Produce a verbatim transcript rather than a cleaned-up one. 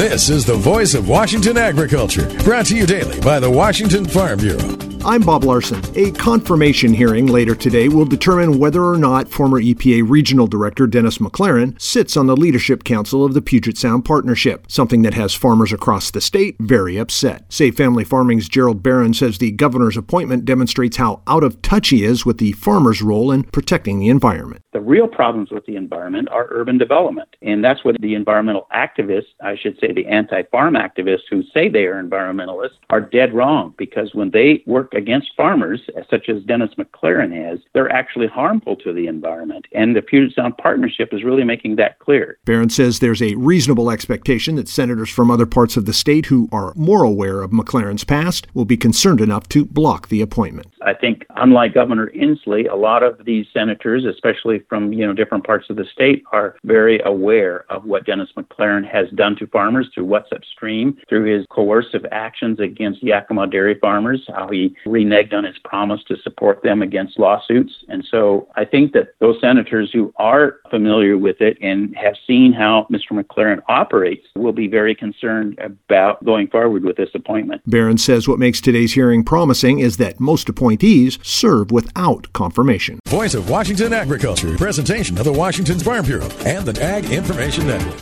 This is the voice of Washington agriculture, brought to you daily by the Washington Farm Bureau. I'm Bob Larson. A confirmation hearing later today will determine whether or not former E P A Regional Director Dennis McLaren sits on the Leadership Council of the Puget Sound Partnership, something that has farmers across the state very upset. Save Family Farming's Gerald Barron says the governor's appointment demonstrates how out of touch he is with the farmer's role in protecting the environment. The real problems with the environment are urban development, and that's what the environmental activists, I should say the anti-farm activists who say they are environmentalists, are dead wrong, because when they work against farmers, such as Dennis McLaren has, they're actually harmful to the environment. And the Puget Sound Partnership is really making that clear. Barron says there's a reasonable expectation that senators from other parts of the state who are more aware of McLaren's past will be concerned enough to block the appointment. I think, unlike Governor Inslee, a lot of these senators, especially from you know different parts of the state, are very aware of what Dennis McLaren has done to farmers through What's Upstream, through his coercive actions against Yakima dairy farmers, how he reneged on his promise to support them against lawsuits. And so I think that those senators who are familiar with it and have seen how Mister McLaren operates will be very concerned about going forward with this appointment. Barron says what makes today's hearing promising is that most appointees serve without confirmation. Voice of Washington Agriculture, presentation of the Washington Farm Bureau and the Ag Information Network.